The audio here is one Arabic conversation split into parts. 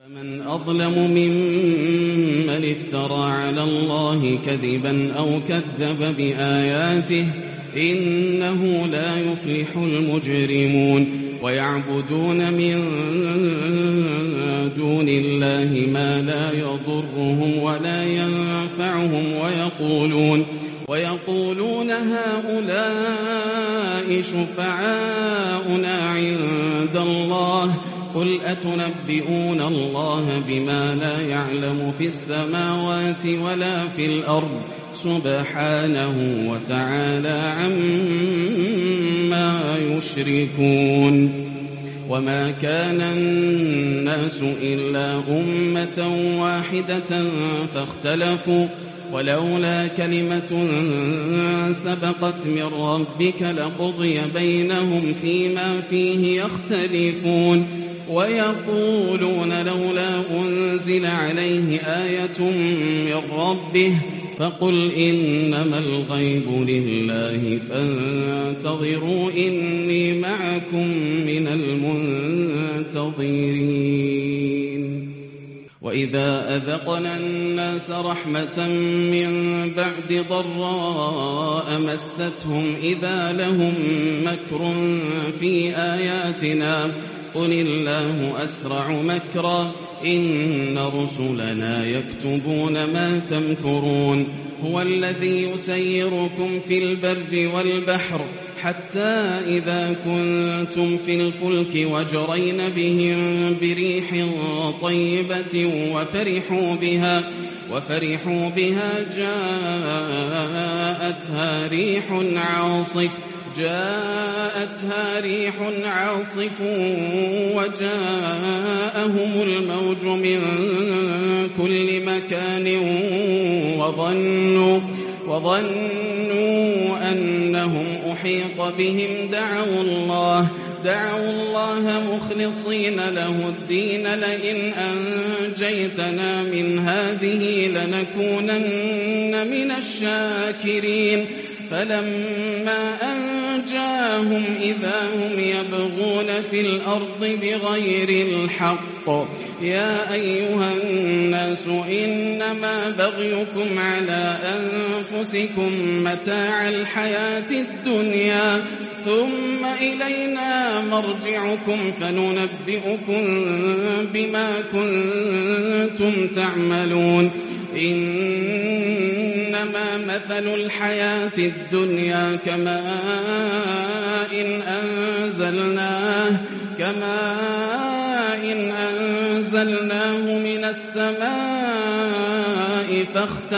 فمن أظلم ممن افترى على الله كذبا أو كذب بآياته إنه لا يفلح المجرمون ويعبدون من دون الله ما لا يضرهم ولا ينفعهم ويقولون هؤلاء شفعاؤنا عند الله قل أتنبئون الله بما لا يعلم في السماوات ولا في الأرض سبحانه وتعالى عما يشركون وما كان الناس إلا أمة واحدة فاختلفوا ولولا كلمة سبقت من ربك لقضي بينهم فيما فيه يختلفون ويقولون لولا أنزل عليه آية من ربه فقل إنما الغيب لله فانتظروا إني معكم من المنتظرين وإذا أذقنا الناس رحمة من بعد ضراء مستهم إذا لهم مكر في آياتنا قل الله أسرع مكرا إن رسلنا يكتبون ما تمكرون هو الذي يسيركم في البر والبحر حتى إذا كنتم في الفلك وجرين بهم بريح طيبة وفرحوا بها جاءتها ريح عاصف وجاءهم الموج من كل مكان وظنوا أنهم أحيط بهم دعوا الله مخلصين له الدين لئن أنجيتنا من هذه لنكونن من الشاكرين فلما أنجاهم إذا هم يبغون في الأرض بغير الحق يا أيها الناس إنما بغيكم على أنفسكم متاع الحياة الدنيا ثم إلينا مرجعكم فننبئكم بما كنتم تعملون إنما مثل الحياة الدنيا كماء إن أنزلناه من السماء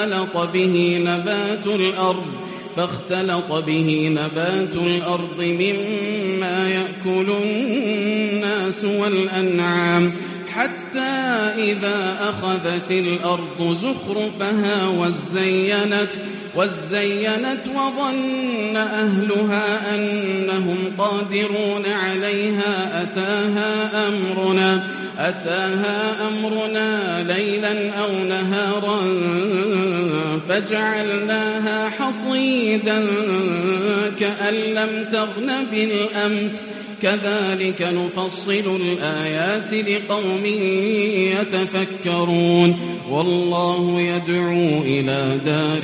فاختلط به نبات الأرض مما يأكل الناس والأنعام حتى إذا أخذت الأرض زخرفها وزينت وظن أهلها أنهم قادرون عليها أتاها أمرنا ليلا أو نهارا فجعلناها حصيدا كأن لم تغن بالأمس كذلك نفصل الآيات لقوم يتفكرون والله يدعو إلى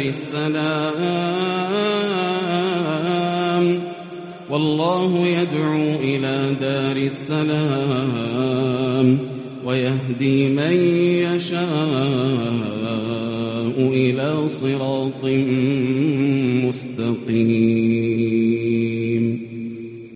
دار السلام ويهدي من يشاء إلى صراط مستقيم